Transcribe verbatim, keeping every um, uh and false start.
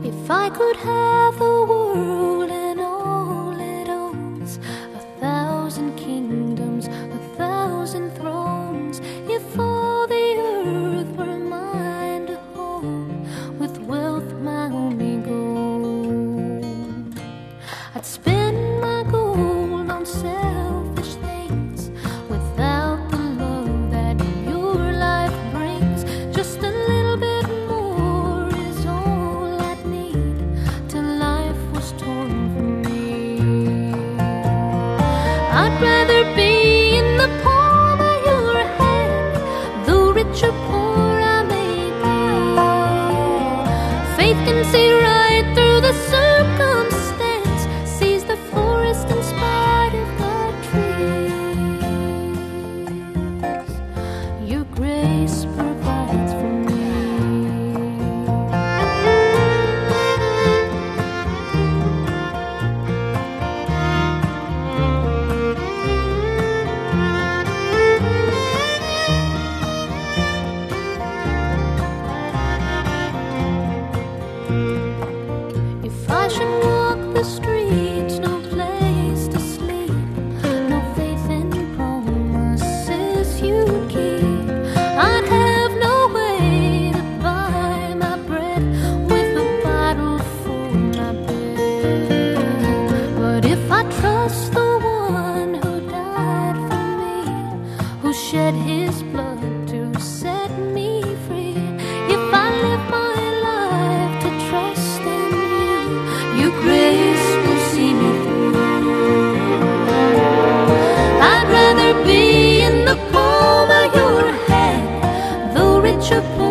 If I could have the world and all it owns, a thousand kingdoms, a thousand thrones, if all the earth were mine to hold, with wealth my only goal, I'd spend my gold on selfish things without the love that your life brings. Just a little bit more is all I'd need till life was torn from me. I'd rather be in the palm of your hand, though rich or poor I may be. Faith can see right through the circumstance, sees the forest in spite of the trees. Your grace provides for me. If I should walk the streets, no place to sleep, no faith in promises you keep, I'd have no way to buy my bread with a bottle for my bed. But if I trust the one who died for me, who shed his blood to set me free, if I live my life to trust in you, your grace will see me through. I'd rather be in the palm of your hand, though rich or poor